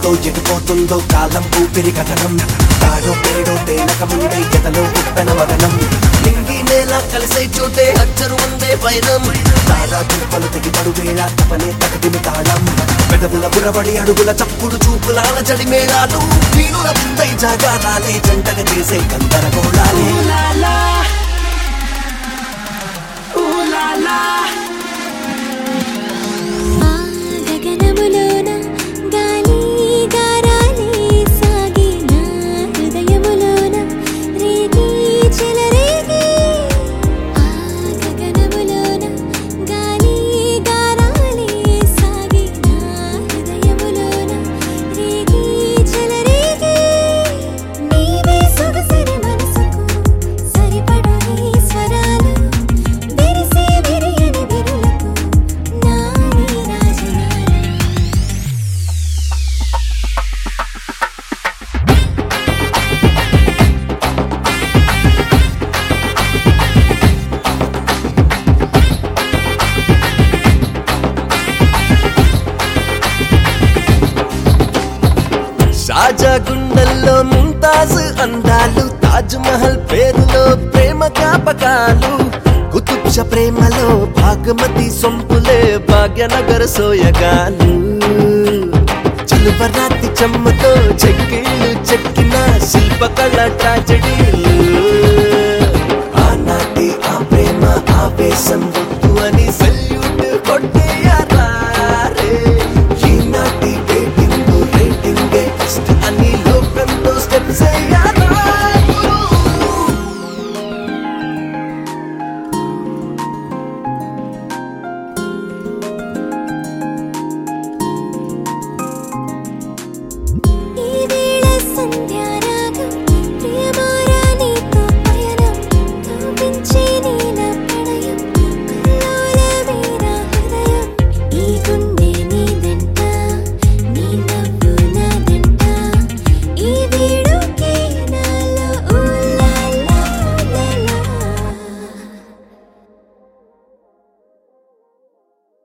ఏమవుతుందో ఎటుపోతుందో కాలం ఊపిరి కథనం తాడో పేడో తేలక ముందే ఎదలో ఉప్పెన మదనం నింగి నేల కలిసే చోటే అచ్చరు ఉందే పైనం తారా చుప్పలు తెగిపడు వేళ తపనే తగదిమి తాళం పెదవుల బురబడి అడుగుల చప్పుడు చూపులాల జడి మేళాలు వీణుల ముందై జాగారాలే జంటగా చేసే గందరగోళాలే షాజా గుండెల్లో ముంతాజ్ అందాలు తాజ్ మహల్ పేరులో ప్రేమ జ్ఞాపకాలు కుతుబ్ష ప్రేమలో భాగమతి సొంపులే భాగ్యనగర సోయగాలు చిలువరాతి చెమ్మతో చెక్కిళ్ళు చెక్కిన శిల్పకళ ట్రాజడీలు ఆనాటి ఆ ప్రేమ ఆవేశం